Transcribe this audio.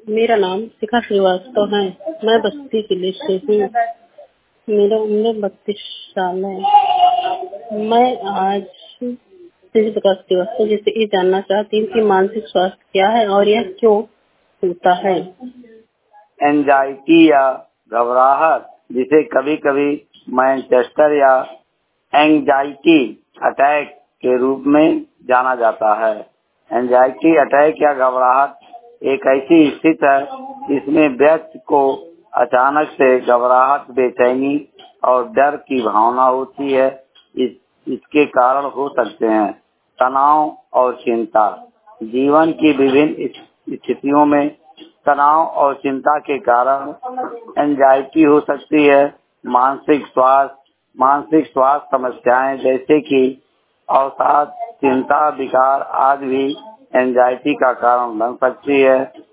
मेरा नाम शिखा श्रीवास्तव है। मैं बस्ती जिले से हूँ। मेरा उम्र 32 साल है। मैं आज शिशु विकास दिवस पर जैसे ये जानना चाहती हूँ कि मानसिक स्वास्थ्य क्या है और यह क्यों होता है। एंजाइटी या घबराहट, जिसे कभी कभी मैनचेस्टर या एंजाइटी अटैक के रूप में जाना जाता है। एंजाइटी अटैक या घबराहट एक ऐसी स्थिति है जिसमें व्यक्ति को अचानक से घबराहट, बेचैनी और डर की भावना होती है। इसके कारण हो सकते हैं तनाव और चिंता। जीवन की विभिन्न स्थितियों में तनाव और चिंता के कारण एंजाइटी हो सकती है। मानसिक स्वास्थ्य समस्याएं जैसे कि अवसाद, चिंता, विकार आदि भी एंजाइटी का कारण बन सकती है।